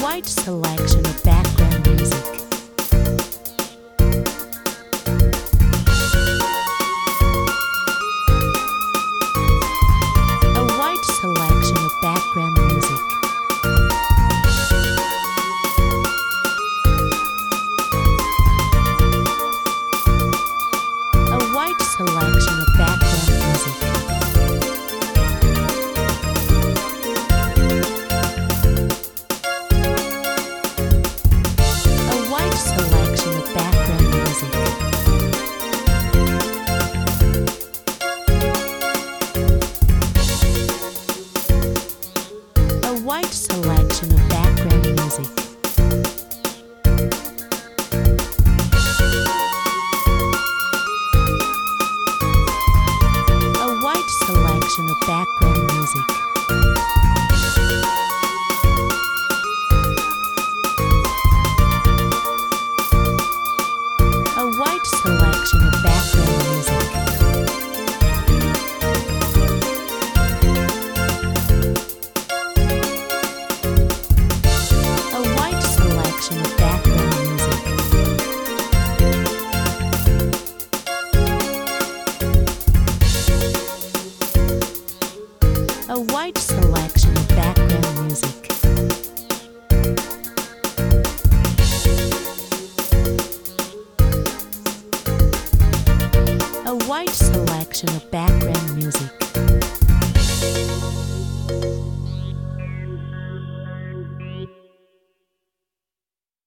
wide selection of background music. A wide selection of background music. A wide selection of background music. Selection of background music. A wide selection of background music. A wide selection of background music. A wide selection of background music. A wide selection of background music. A wide selection of background music. A wide selection of background music.